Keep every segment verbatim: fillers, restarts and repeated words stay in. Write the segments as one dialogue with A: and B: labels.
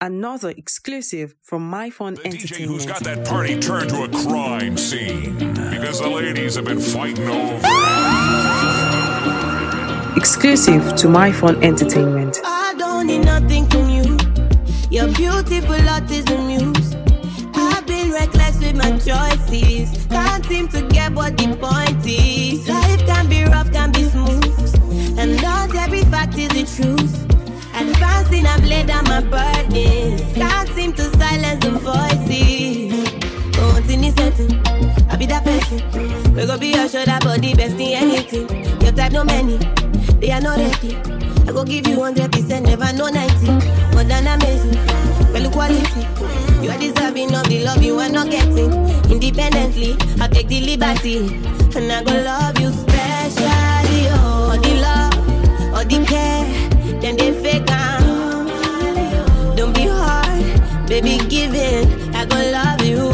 A: Another exclusive from MyPhone
B: The
A: Entertainment.
B: D J who's got that party turned to a crime scene because the ladies have been fighting over it.
A: Exclusive to MyPhone Entertainment.
C: I don't need nothing from you. Your beautiful heart is the muse. I've been reckless with my choices. Can't seem to get what the point is. Life can be rough, can be smooth, and not every fact is the truth. Advancing, I've laid down my burdens. Can't seem to silence the voices. Oh, what's in this setting? I'll be that person. We gon' be your shoulder, body, best in anything. Your type, no many, they are not ready. I go give you one hundred percent, never know ninety. More than amazing, well quality. You are deserving of the love you are not getting. Independently, I'll take the liberty, and I go love you specially. Oh, all the love, all the care. Then they fake out. Don't be hard, baby, give it. I gon' love you.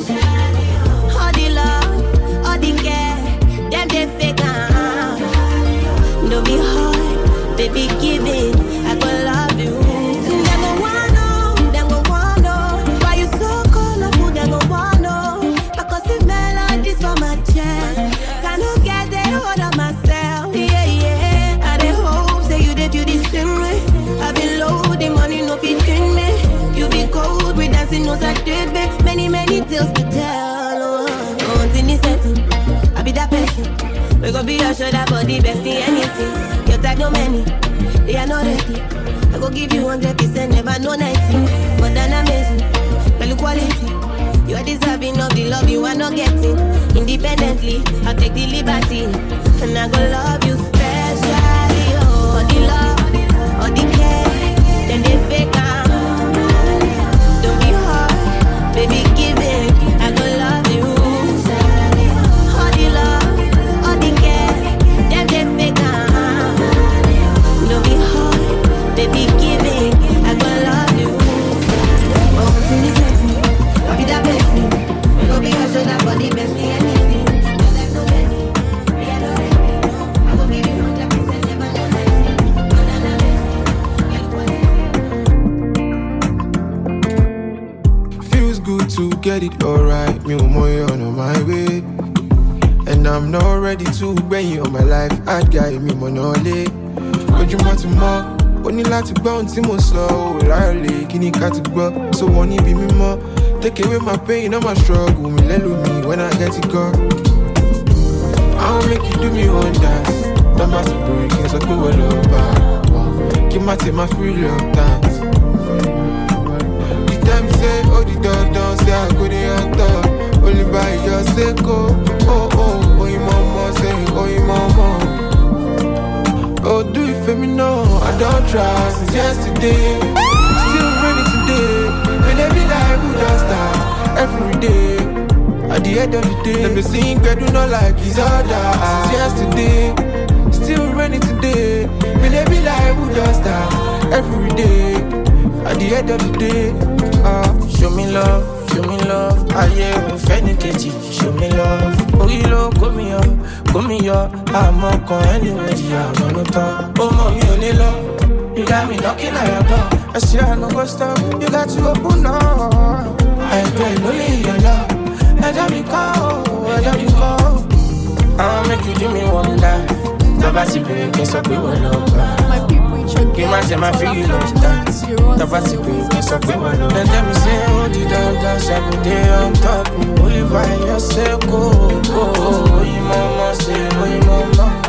C: All the love, all the care. Then they fake out. Don't be hard, baby, give it. I gon' love you. Them go wanna know, them go wanna know why you so colorful. Them go wanna know because the melodies from my chest. Cannot get the hold of myself. Yeah, yeah. I dey hope say you did you this. I've been low, the money no fit in me. You be cold, we dancing no did me. Many, many tales to tell. Oh, in this setting, I be that person. We gon' be your shoulder, body, best in anything. Your type, no many, they are not ready. I go give you one hundred percent, never know ninety. More than amazing, well quality. You are deserving of the love you are not getting. Independently, I'll take the liberty, and I go love you specially. Oh, the love. All the care, then they fake out. Don't be hard, baby, give it. I gon' love you. All the love, all the care, then they fake out. Don't be hard, baby, give it. I gon' love you. Oh, what's in this setting? I'll be that best thing. Go be your shoulder, body, best thing, anything.
D: To get it alright, me more on my way. And I'm not ready to bring you on my life. I'd guide me monole. But you want to more? Only like to bounce in my soul. Larry, can you cut it go? So won't you be me more? Take away my pain and my struggle. Me let me when I get it go. I'll make you do me one dance. That must be breaking, so go a little back. Give my take my free love dance. Them say, oh, the dog don't say I go the hunter. Only by your sake, oh, oh, oh, oh, your mama say, oh, your mama. Oh, do you feel me? No, I don't try since yesterday. Still ready today. When they be like, who does that? Every day. At the end of the day, let me sing, but do not like his other. Since yesterday. Still ready today. When they be like, who does that? Every day. At the end of the day. Uh, show me love, show me love. I yeah, offending Katie. Show me love. Oh, you know, go me up, go me up. I'm not going anywhere. I'm gonna talk. Oh, mom, you only love. You got me knocking at your door. I see I no go stop. You got to open up. I dwell only in your love. Let me go, let me go. I'll make you give me one life. Tabasi baby, so we will love.
E: My people in church.
D: Give my my feel love dance. Tabasi baby, so we will love. Let them say, oh, the dance, every day on top. Only by yourself, go, go. Oh, you mama say, oh, you mama.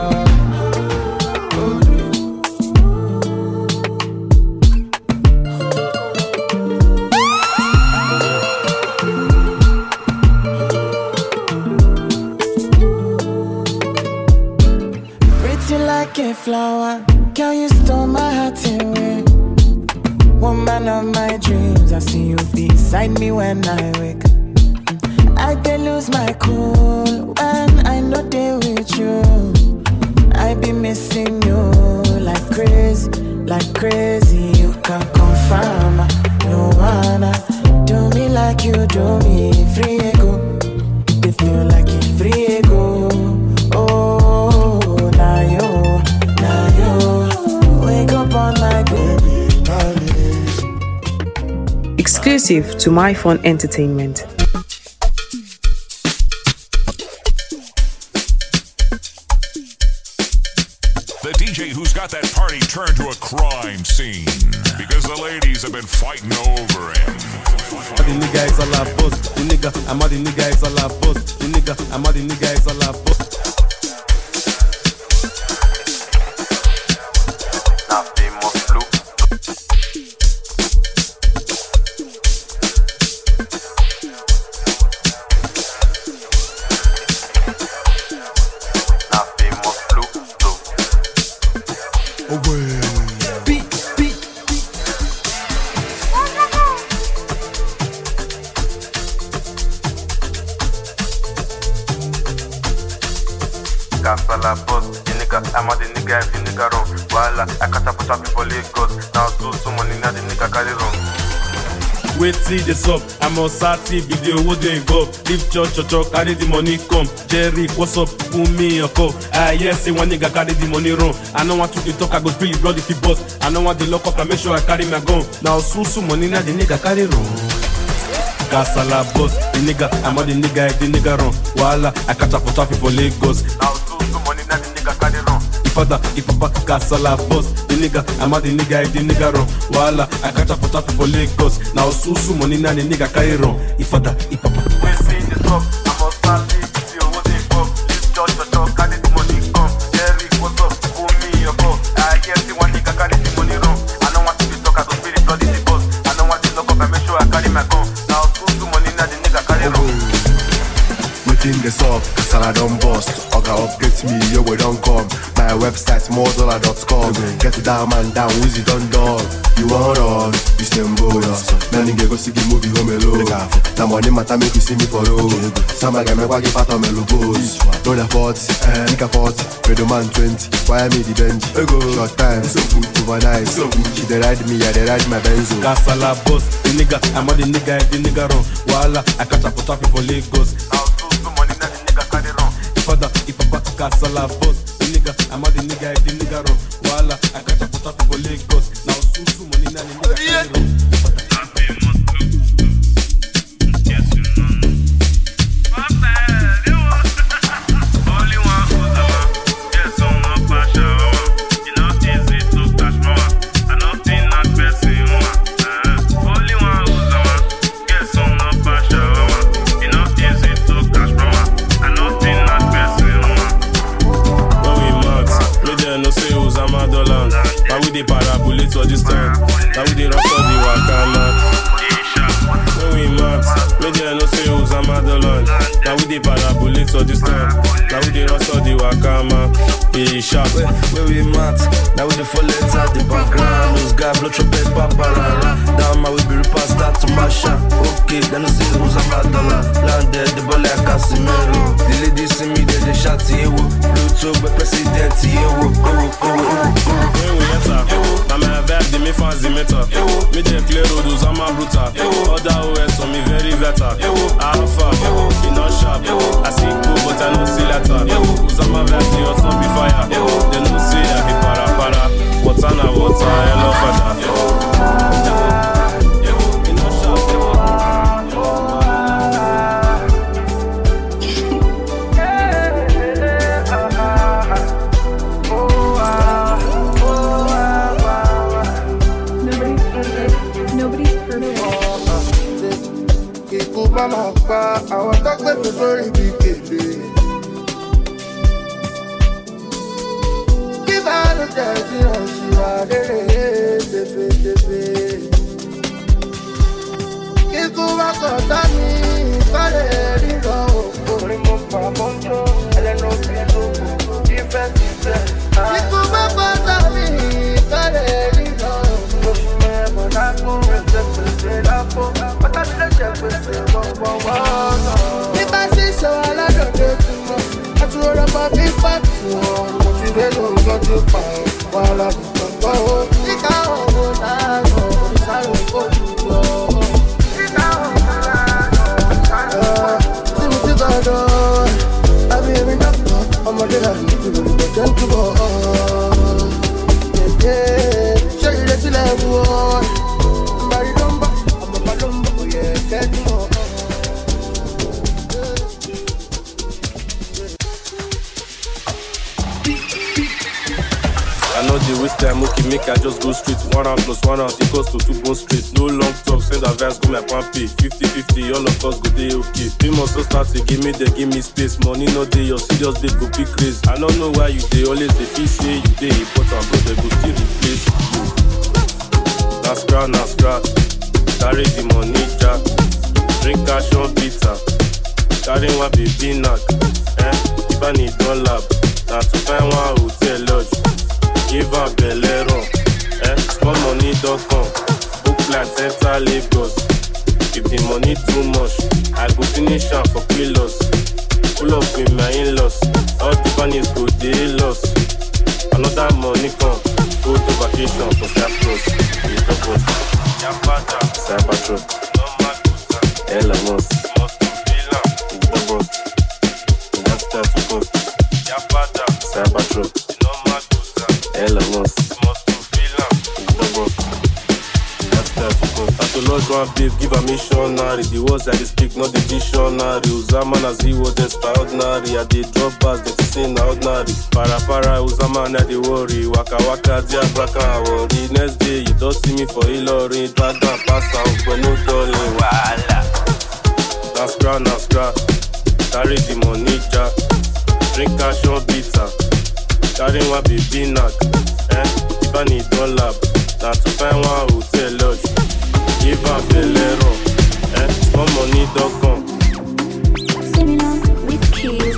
F: A flower, girl, you stole my heart away. Woman of my dreams, I see you beside me when I wake. I can lose my cool when I know they with you. I be missing you like crazy, like crazy. You can confirm, you wanna do me like you do me. Free ego, they feel like it's free ego. Oh, now you. Wake up on my baby, darling.
A: Exclusive to My Fun Entertainment.
B: The D J who's got that party turned to a crime scene because the ladies have been fighting over him.
E: The nigga is all I boast. The nigga, I'm the nigga is all I boast. The nigga, I'm the nigga is all I boast.
G: Casala boss, the nigga, I'm the nigga, the nigga run. Voila, I can't put up people Lagos. Now do some money, now the nigga carry run.
E: Wait, see this up. I'm on Sati video, what they involve. Leave church, church, church, carry the money come. Jerry, what's up? Put me a call. Ah, yes, say one nigga carry the money run. I don't want to the talk, I go spill it, blood if he bust. I don't want the lock up, I make sure I carry my gun. Now, so so money, now the nigga carry run. Casala boss, the nigga, I'm the nigga, the nigga run. Voila, I catch up for traffic for Lagos.
G: Now do some money, now the nigga carry run.
E: Father, if papa Casala boss, the nigga, I'm the nigga, the nigga run. Voila, I catch up for traffic for Lagos. Now so so money, now the nigga carry run. If father, if papa.
G: We see the top, I'm on Sati video, what they involve. Leave church, church, church, carry the money come. Jerry, what's up? Put me a call. I guess the one nigga carry the money run. I don't want to be talk, I go spill it, blood in the bus. I don't want to lock up, I make sure I carry my gun. Now so so money, now the nigga carry run.
H: Waiting this up, cause I don't bust. Oga update me, yo, we don't come. My website, more dollar dot com. Get it down, man, down, Wizzy done dog. You want us, you same boat. Many go see the movie home alone. The money matter make you see me for road. Some guy make wagi part of me logos. Don't afford, make a forty, pay the man twenty. Why me the bench? Short time, so good, overnight. So good, she dey ride me, I dey ride my Benzo.
E: Casala boss, the nigga, I'm the nigga, the nigga run. Voila, I catch up for traffic for Lagos.
G: Now do some money, now the nigga carry run.
E: Father, if papa Casala boss, the nigga, I'm the nigga, the nigga run. Voila, I catch up for traffic for Lagos. Now so so money, now the nigga carry run. Parabulate all this time. Now we dey run for the Wakama. When we max, we dey no say who's a Madeline. Now we dey parabulate all this time. Now we dey run for the Wakama. He sharp.
I: When we max, now we dey fall inside the background. Those guys blow trumpet, paparara. Down my way be repass start to mash up. Okay, then I say who's a Madeline. Landed the ball like Casimiro. The ladies see me, they dey shout here. Pluto, but president here.
E: When we enter, I'm a verb, the me fans, the meter. Me dey clear road, who's a man brutal. Other O S on me very better. Alpha, he not sharp. I see cool, but I don't see letter. Who's a man verb, the hot be fire. They don't see I be para para. Water na water, hello father.
D: Mama, I want to talk about the very big day. Give out the dirty, she are the Give over to me, Father, you know, remove my mojo, and I know you defense is there. Give over to me, Father, you know, remember that go, respect the but I didn't check with the if I see so, I don't get too much. I throw up a big fat one. Motivate on got to find while I'm go. You can't hold on, I don't go to go. You can't hold on, see what you got on. I've been enough, I'm a little bit to the gentle to go. Yeah, show you that you love one. Marry number, I'm a
E: waste time, okay, make I just go straight. One round plus one round equals to two bone straight. No long talk, send advice, go my pan pay. fifty fifty, all of us go day okay. We must also start to give me the give me space. Money no day, your serious babe go be crazy. I don't know why you day, always they feel say you day important, but they go still replace you. Now scrap, now scrap. Carry the money jack. Drink cash on bitter. Carry one baby knock. Eh? If I need one lab. Now to find one hotel lodge. Give her belly run. Eh? Small money dot com. Book flight enter Lagos. If the money too much, I go finish am for kilos. Pull up with my in-laws. All the bunnies go they lost. Another money come. Go to vacation for Cyprus. It's the boss. Cybertruck. Elon Musk. It's the boss. That's that to post. Cybertruck. Elon Musk. It's the boss. That's that to post. I to lodge one babe, give a missionary. The words I speak, not the dictionary. Uzaman as he was extraordinary. I did drop bars, they say na ordinary. Para para, Uzaman I dey worry. Waka waka, dia braka worry. Next day you don't see me for Hillary. Drag down, pass out, but no darling. Wala. Now scrap, now scrap. Carry the money jack. Drink cash on bitter. Carry one baby knock. Eh? If I need one lab. Now to find one hotel lodge. Give her belly run. Eh? Small money dot com.
C: Similar with keys.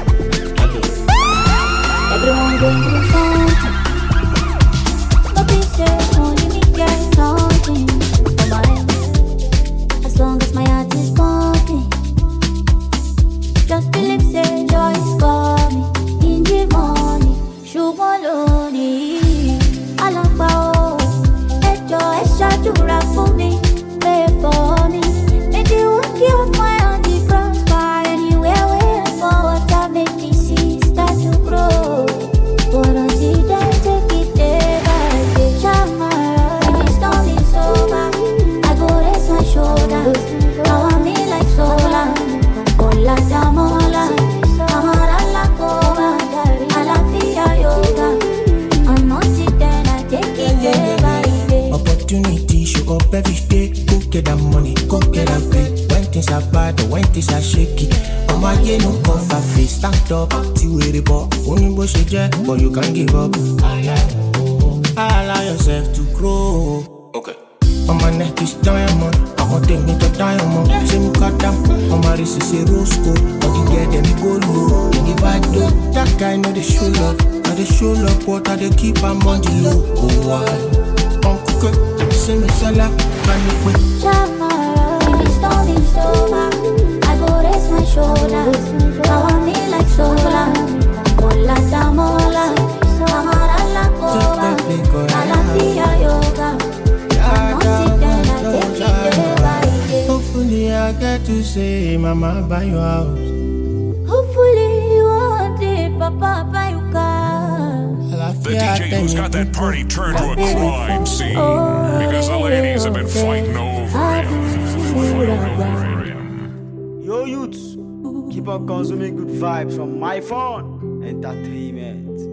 C: Everyone going through something. But they say only me get something for my own. As long as my heart is pumping. Just believe say joy is coming. In the morning, sugar lonely. Alapao, ejo esha jura for me. Pray for me. Make you walk off my on the cross bar. Anywhere wait for what I make me see start to grow. But until then, take it day by day. Shamara, when the storm is over, I go raise my shoulders. Now I'm in like solar. Hola damola, amara la cova, alafia yoga. Until then, I take it day by day.
F: Opportunity show up every day. Go get that money, go get that pay. When things are bad or when things are shaky, oh my yeah, no cover face. Stand up, till we report. Only bush jet, but you can't give up. Allow yourself to grow. Okay. On my neck is diamond. I want take me to diamond. Say me cut down. On my wrist is a rose gold. But you get them go low. In the bad though, that guy know they show love. Now they show love, but I they keep them on the low. Oh why? Uncle, say me sala, can you quit?
C: Shamara, when the storm is over, I go raise my shoulders. Now I'm in like solar. Hola damola, amara la cova, alafia yoga.
F: Hopefully I get to say, Mama, buy your house.
C: Hopefully one day, Papa, buy your car.
B: The D J who's got that party turned to a crime scene because the ladies have been fighting over him.
J: Yo, youths, keep on consuming good vibes from my phone. Entertainment.